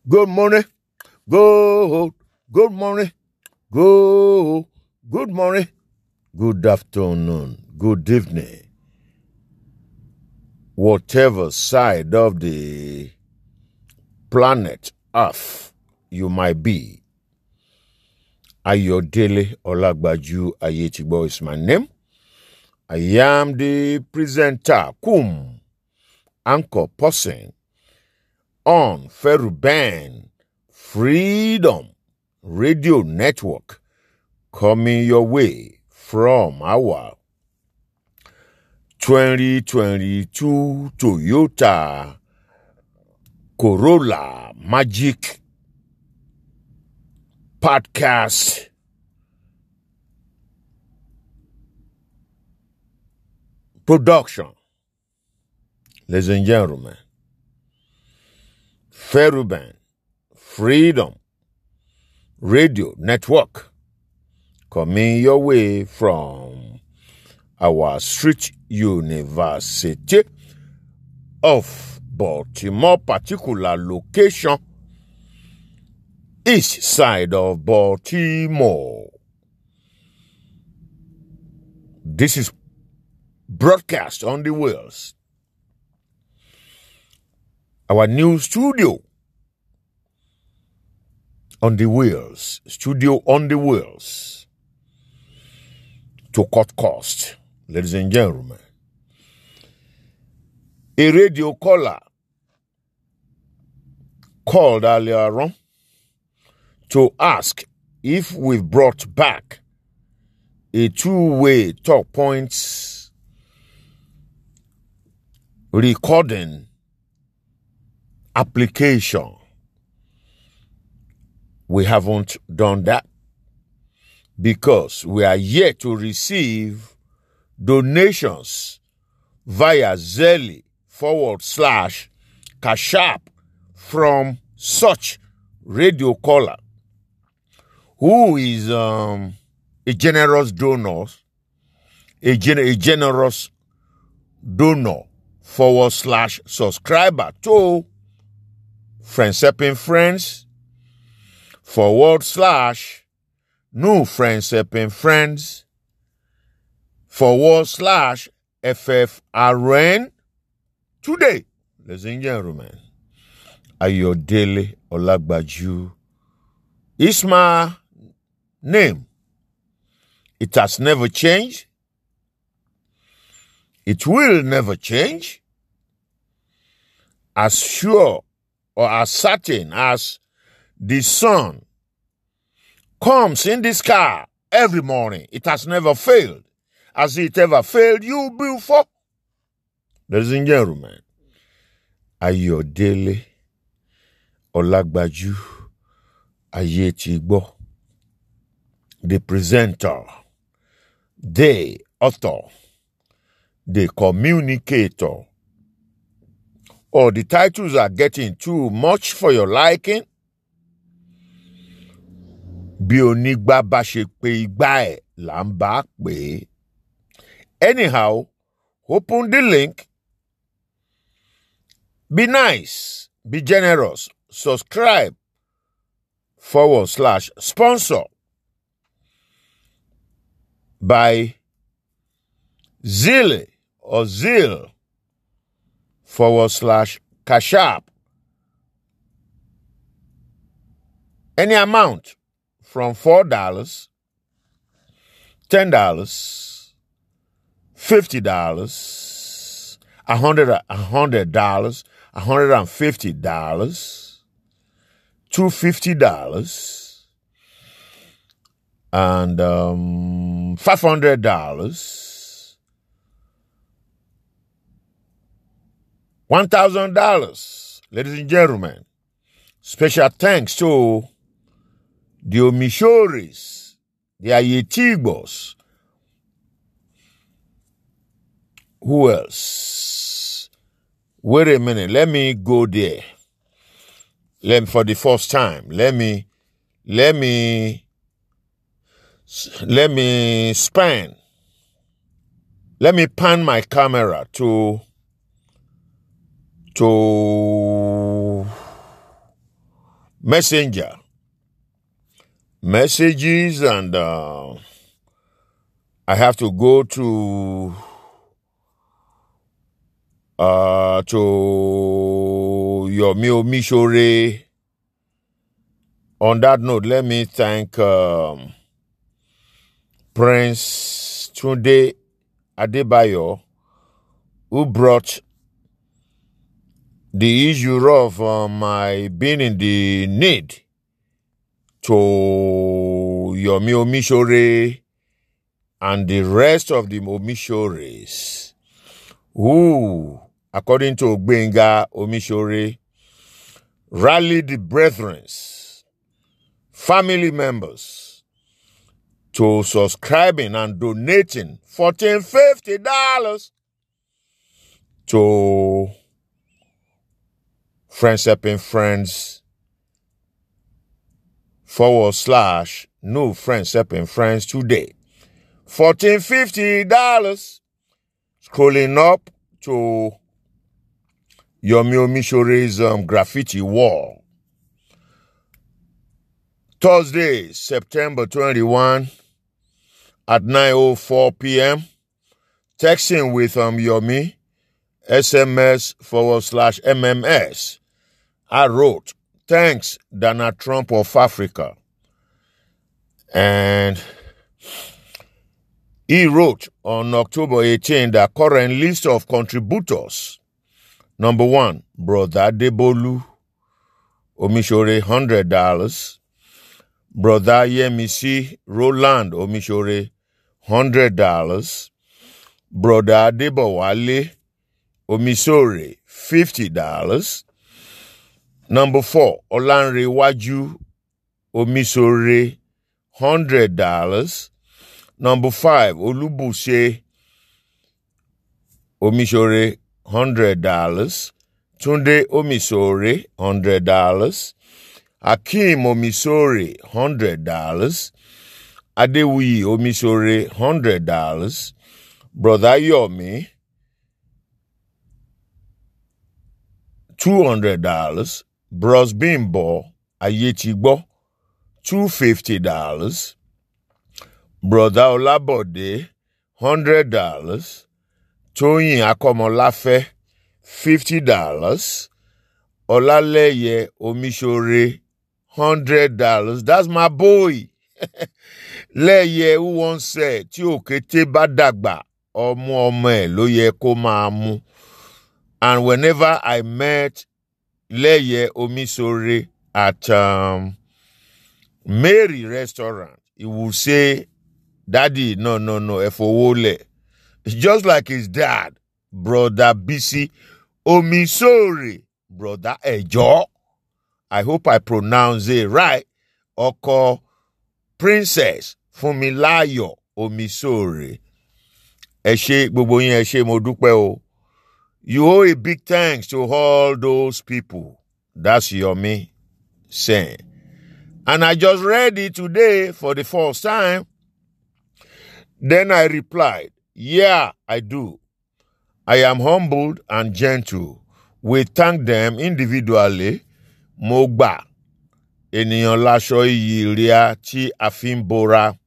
Good morning. Good morning. Good morning. Good afternoon. Good evening. Whatever side of the planet Earth you might be, Ayodele Olagbaju Ayetigbo is my name. I am the presenter, anchor person on Feruban Freedom Radio Network, coming your way from our 2022 Toyota Corolla Magic podcast production. Ladies and gentlemen, Feruban Freedom Radio Network, coming your way from our Street University of Baltimore, particular location, east side of Baltimore. This is broadcast on the wheels. Our new studio on the wheels, studio on the wheels, to cut cost, ladies and gentlemen. A radio caller called earlier on to ask if we've brought back a two-way talk points recording application. We haven't done that because we are yet to receive donations via Zelle /Cash App from such radio caller who is a generous donor, a generous donor /subscriber to Friends Helping Friends /New Friends Helping Friends /FFRN today. Ladies and gentlemen, Ayodele Olagbaju is my name. It has never changed. It will never change. As sure or as certain as the sun comes in the sky every morning, it has never failed. Has it ever failed you before? Ladies and gentlemen, Ayodele Olagbaju Ayetigbo, the presenter, the author, the communicator. Or the titles are getting too much for your liking. Bí onígbá bá ṣe pé igbá ẹ̀ là ń bá pè. Anyhow, open the link. Be nice. Be generous. Subscribe /sponsor by Zelle or Zelle /Cash App. Any amount from $4, $10, $50, $100, $150, $250, and $500, $1,000. Ladies and gentlemen, special thanks to the Omishoris, the Ayetigbos. Who else? Wait a minute. Let me go there. For the first time. Let me span. Let me pan my camera to Messenger. Messages, and I have to go to Yomi Omishore. On that note, let me thank Prince Tunde Adebayo, who brought the issue of my being in the need to Yomi Omishore and the rest of the Omishores, who, according to Ogbenga Omishore, rallied the brethren, family members, to subscribing and donating $14.50 to Friends Helping Friends / New Friends Helping Friends today. $14.50. Scrolling up to Yomi Omishore's graffiti wall. Thursday, September 21 at 9:04 p.m. Texting with Yomi, SMS / MMS. I wrote, "Thanks, Donald Trump of Africa." And he wrote on October 18 the current list of contributors. Number 1, Brother Debolu Omishore, $100. Brother Yemisi Roland Omishore, $100. Brother Adebowale Omisore, $50. Number 4, Olanrewaju Omisore, $100. Number 5, Olubuse Omishore, $100. Tunde Omisore, $100. Akim Omisore, $100. Adewuyi Omisore, $100. Brother Yomi, $200. Bros Bimbo Ayetigbo, $250. Brother Olabode, $100. Toyin Akomolafe, $50. Olaleye Omishore, $100. That's my boy. Leye, who once said, "Tí òkété bá dàgbà, ọmọ ẹ̀ ló yẹ kó máa mú." And whenever I met Leye Omisore at Mary restaurant, he would say, "Daddy, no, efowole." It's just like his dad, Brother Bisi Omisore, Brother Ejo. I hope I pronounce it right. Oko Princess Funmilayo Omisore. Eshe gbogbo yin, eshe mo dúpẹ́ o. You owe a big thanks to all those people. That's Yomi saying. And I just read it today for the first time. Then I replied, "Yeah, I do. I am humbled and gentle. We thank them individually. Mogba. Ènìyàn láṣọ iyì ria tí a fi ń bora.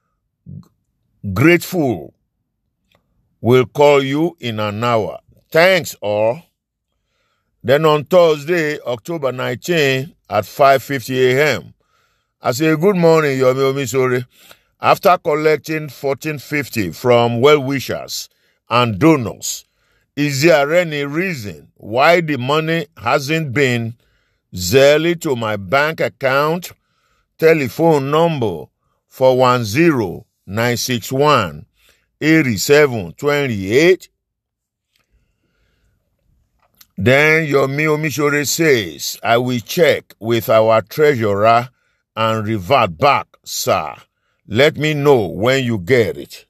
Grateful. We'll call you in an hour. Thanks all." Then on Thursday, October 19 at 5:50 a.m., I say, "Good morning, Yomi Omisore. After collecting $14.50 from well-wishers and donors, is there any reason why the money hasn't been zealed to my bank account? Telephone number 410-961-8728. Then Yomi Omishore says, "I will check with our treasurer and revert back, sir. Let me know when you get it."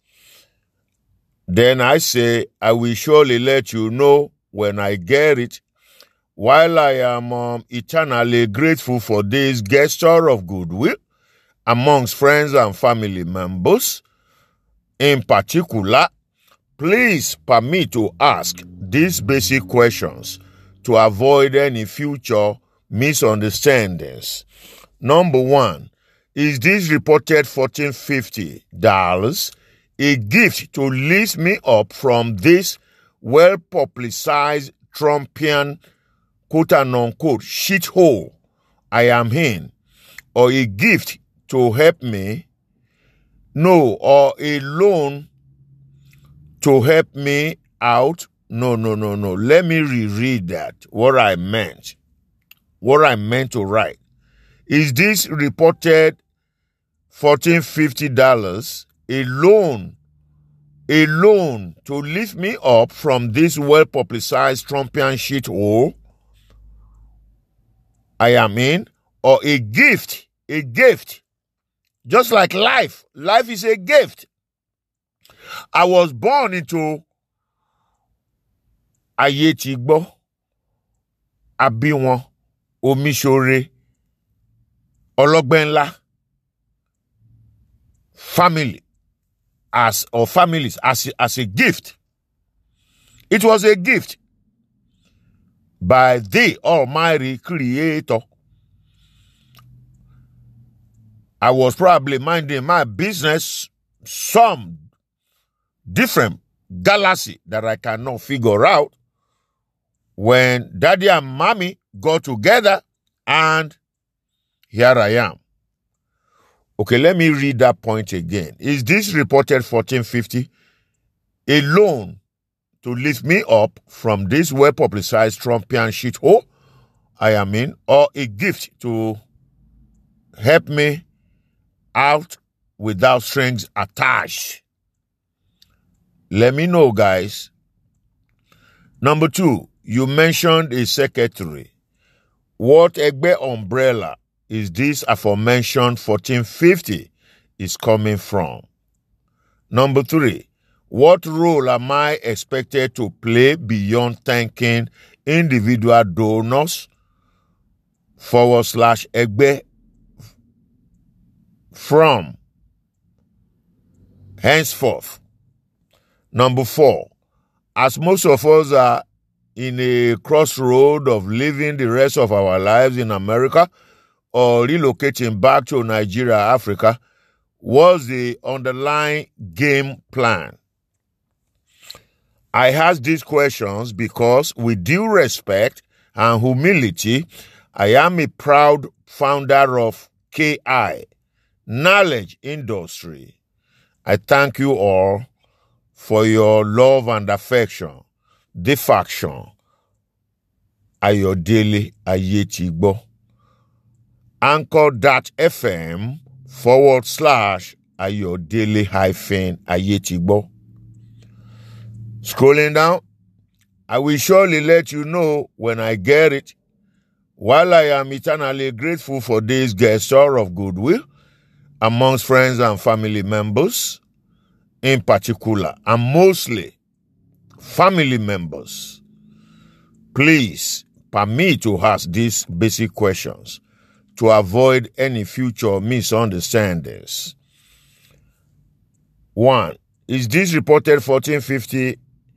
Then I say, "I will surely let you know when I get it. While I am eternally grateful for this gesture of goodwill amongst friends and family members, in particular, please permit to ask these basic questions to avoid any future misunderstandings. Number one, is this reported $1,450 a gift to lift me up from this well-publicized Trumpian quote-unquote shithole I am in, or a gift to help me? No, or a loan to help me out? No. Let me reread that, what I meant to write. Is this reported $1,450 a loan to lift me up from this well-publicized Trumpian shithole I am in, or a gift, just like life is a gift. I was born into ayé ti gbọ́, àbí wọn, omiṣore, ọlọ́gbẹ́ ńlá, families as a gift. It was a gift by the Almighty Creator. I was probably minding my business, some different galaxy that I cannot figure out, when Daddy and Mommy got together, and here I am. Okay, let me read that point again. Is this reported $1,450 a loan to lift me up from this well-publicized Trumpian shithole I am in, or a gift to help me out without strings attached? Let me know, guys. Number two, you mentioned a secretary. What Egbe umbrella is this aforementioned $1,450 is coming from? Number three, what role am I expected to play beyond thanking individual donors /Egbe from henceforth? Number four, as most of us are in a crossroad of living the rest of our lives in America or relocating back to Nigeria, Africa, what's the underlying game plan? I ask these questions because, with due respect and humility, I am a proud founder of KI, Knowledge Industry. I thank you all for your love and affection. The faction, Ayodele Ayetigbo. Anchor.fm /Ayodele Ayetigbo. Scrolling down, I will surely let you know when I get it. While I am eternally grateful for this gesture of goodwill amongst friends and family members, in particular, and mostly family members, please permit to ask these basic questions to avoid any future misunderstandings. 1. Is this reported $1,450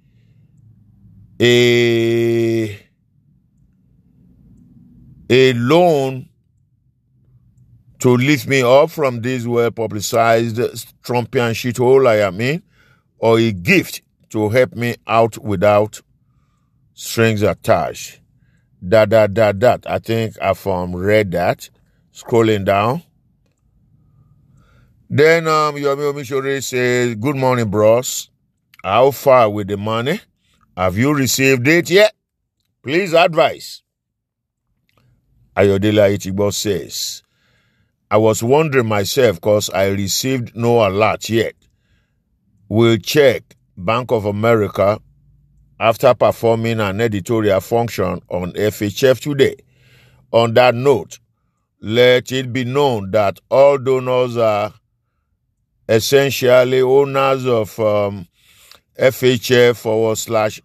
a loan to lift me up from this well-publicized Trumpian shithole I am in, or a gift to help me out without strings attached? I think I've read that. Scrolling down. Then Yomi Omishore says, good morning, bros. How far with the money? Have you received it yet? Please advise. Ayodele Ayetigbo says, I was wondering myself because I received no alert yet. We'll check Bank of America after performing an editorial function on FHF today. On that note, let it be known that all donors are essentially owners of FHF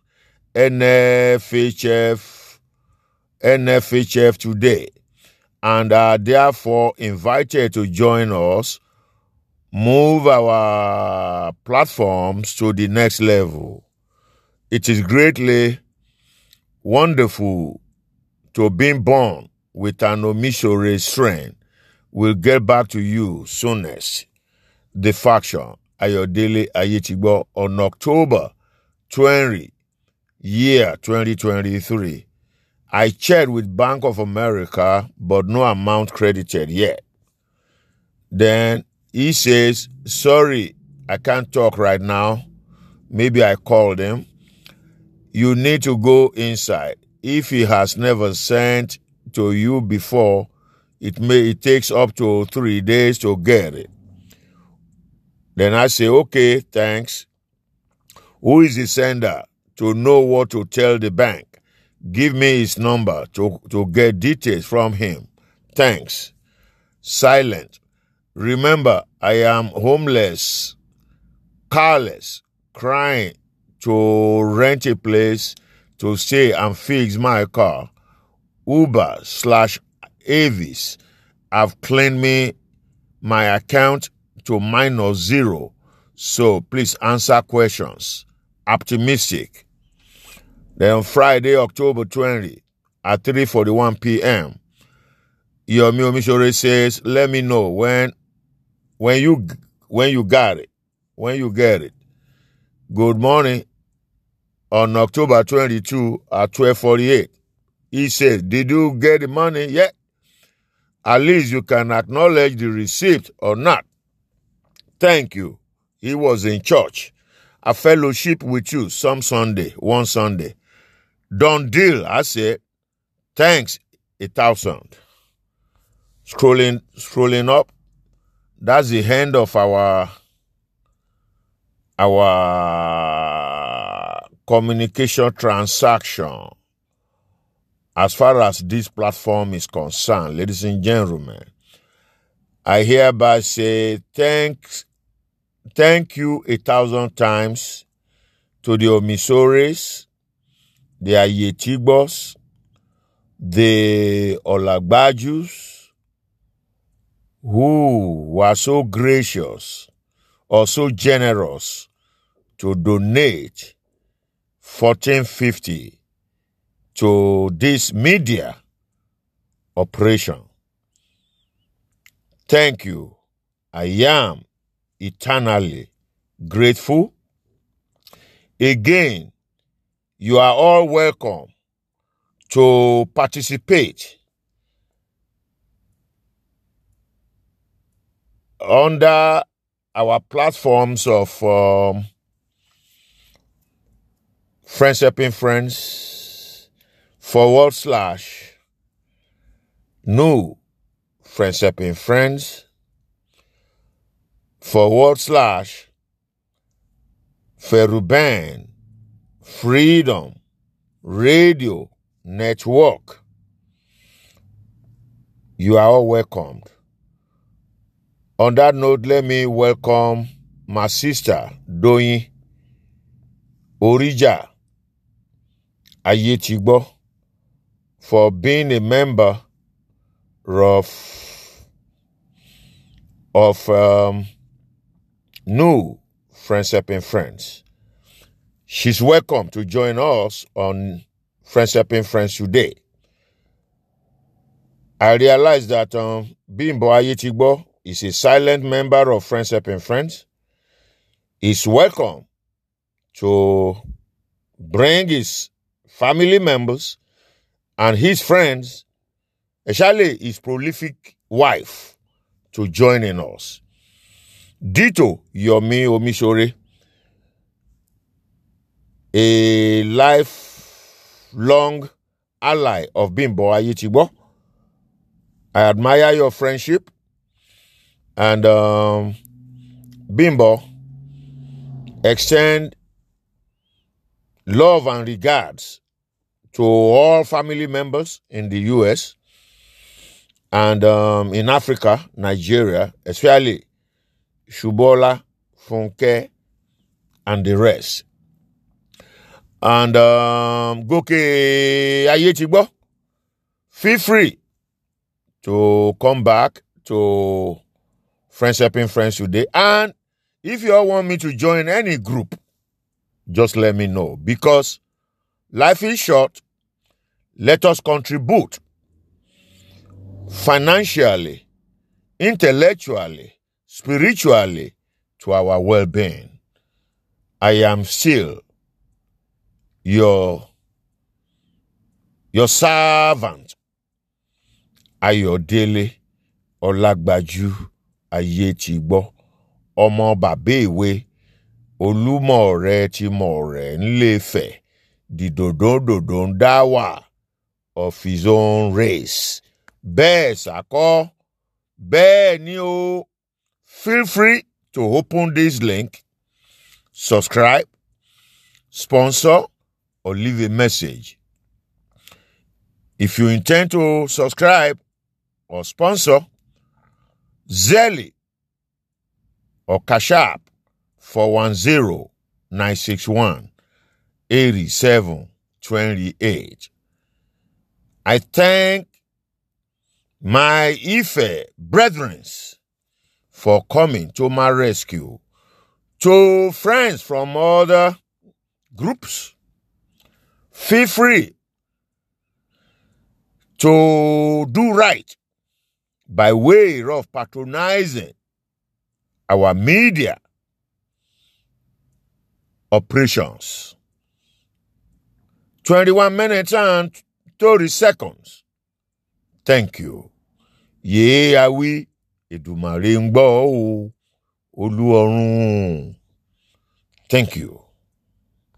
/NFHF today, and are therefore invited to join us, move our platforms to the next level. It is greatly wonderful to be born with an Omishore strain. We'll get back to you soonest. The Faction, Ayodele Ayetigbo, on October 20, year 2023. I checked with Bank of America, but no amount credited yet. Then he says, sorry, I can't talk right now. Maybe I called him. You need to go inside. If he has never sent to you before, it takes up to 3 days to get it. Then I say, okay, thanks. Who is the sender? To know what to tell the bank. Give me his number to get details from him. Thanks. Silent. Remember, I am homeless, carless, crying to rent a place to stay and fix my car. Uber/Avis have claimed me my account to -0. So please answer questions. Optimistic. Then on Friday, October 20 at 3:41 p.m., Yomi Omishore says, let me know when you got it. When you get it. Good morning. On October 22 at 12:48. He says, did you get the money yet? At least you can acknowledge the receipt or not. Thank you. He was in church. I fellowship with you one Sunday. Done deal, I said. Thanks, 1,000. Scrolling up. That's the end of our communication transaction. As far as this platform is concerned, ladies and gentlemen, I hereby say thank you 1,000 times to the Omishores, the Ayetigbos, the Olagbajus, who were so gracious or so generous to donate 1450 to this media operation. Thank you. I am eternally grateful. Again, you are all welcome to participate under our platforms of Friends Helping Friends /new Friends Helping Friends /Feruban Freedom Radio Network. You are all welcomed. On that note, let me welcome my sister, Doyin Orija Ayetigbo, for being a member of new Friends Helping Friends. She's welcome to join us on Friends Helping Friends today. I realize that Bimbo Ayetigbo is a silent member of Friends Helping Friends. He's welcome to bring his family members and his friends, especially his prolific wife, to join in us. Ditto Yomi Omishore, a lifelong ally of Bimbo Ayetigbo. I admire your friendship. And Bimbo, extend love and regards to all family members in the U.S. and in Africa, Nigeria, especially Shubola, Funke, and the rest. And Goke Ayetigbo, feel free to come back to Friends Helping Friends today. And if you all want me to join any group, just let me know. Because life is short. Let us contribute. financially, intellectually, spiritually, to our well-being. I am still your servant, Ayodele Olagbaju Ayetigbo, ọmọ bàbá ìwé, olúmọ rẹ ti mọ rẹ ńlẹ́fẹ̀, dìdòdòdòdò ń dá wà of his own race. Bẹ́ẹ̀ sàkọ́, bẹ́ẹ̀ ni o. Feel free to open this link, subscribe, sponsor, or leave a message. If you intend to subscribe or sponsor, Zelle or Cash App 410-961-8728. I thank my Ife brethren for coming to my rescue. To friends from other groups, feel free to do right by way of patronizing our media operations. 21 minutes and 30 seconds. Thank you. Yea, are we? Èdùmàrè ń gbọ́ o, Olúọ̀run. Thank you.